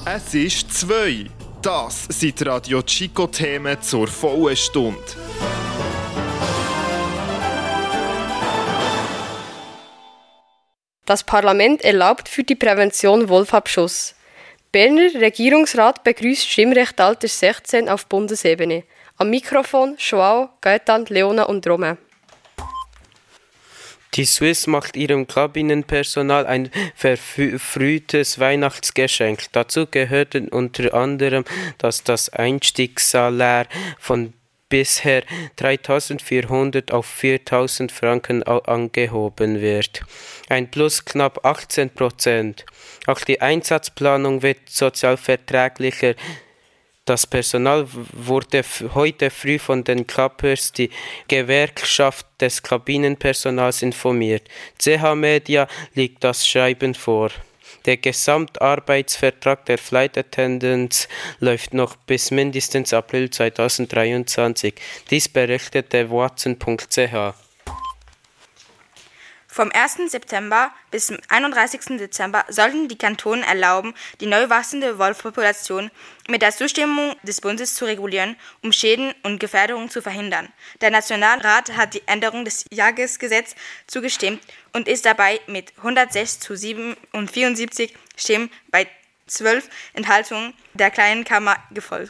Es ist 2. Das sind die Radio Chico-Themen zur vollen Stunde. Das Parlament erlaubt für die Prävention Wolfabschuss. Berner Regierungsrat begrüßt Stimmrechtsalter 16 auf Bundesebene. Am Mikrofon Joao, Gaetan, Leona und Rome. Die Swiss macht ihrem Kabinenpersonal ein verfrühtes Weihnachtsgeschenk. Dazu gehörten unter anderem, dass das Einstiegssalär von bisher 3.400 auf 4.000 Franken angehoben wird. Ein Plus knapp 18%. Auch die Einsatzplanung wird sozialverträglicher. Das Personal wurde heute früh von den Klappers, die Gewerkschaft des Kabinenpersonals, informiert. CH Media liegt das Schreiben vor. Der Gesamtarbeitsvertrag der Flight Attendants läuft noch bis mindestens April 2023. Dies berichtete watson.ch. Vom 1. September bis zum 31. Dezember sollten die Kantone erlauben, die neu wachsende Wolfpopulation mit der Zustimmung des Bundes zu regulieren, um Schäden und Gefährdungen zu verhindern. Der Nationalrat hat die Änderung des Jagdgesetzes zugestimmt und ist dabei mit 106 zu 74 Stimmen bei 12 Enthaltungen der Kleinen Kammer gefolgt.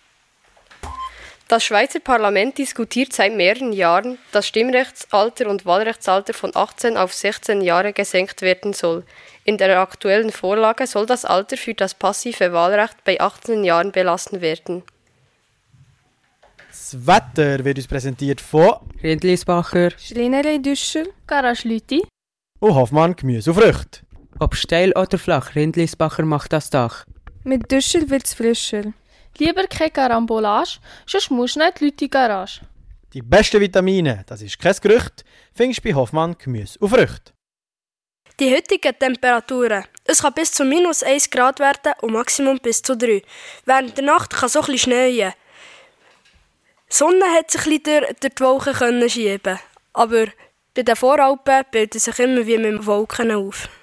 Das Schweizer Parlament diskutiert seit mehreren Jahren, dass Stimmrechtsalter und Wahlrechtsalter von 18 auf 16 Jahre gesenkt werden soll. In der aktuellen Vorlage soll das Alter für das passive Wahlrecht bei 18 Jahren belassen werden. Das Wetter wird uns präsentiert von Rindlisbacher, Schreinerei Düscher, Garage Lüthi und Hoffmann Gemüse und Früchte. Ob steil oder flach, Rindlisbacher macht das Dach. Mit Düscher wird's frischer. Lieber keine Karambolage, sonst musst du nicht die Leute in die Garage. Die besten Vitamine, das ist kein Gerücht, findest du bei Hoffmann Gemüse und Früchte. Die heutigen Temperaturen. Es kann bis zu minus 1 Grad werden und Maximum bis zu 3. Während der Nacht kann es auch ein bisschen schneien. Die Sonne hat sich ein bisschen durch die Wolken schieben, aber bei den Voralpen bilden sich immer wie mit Wolken auf.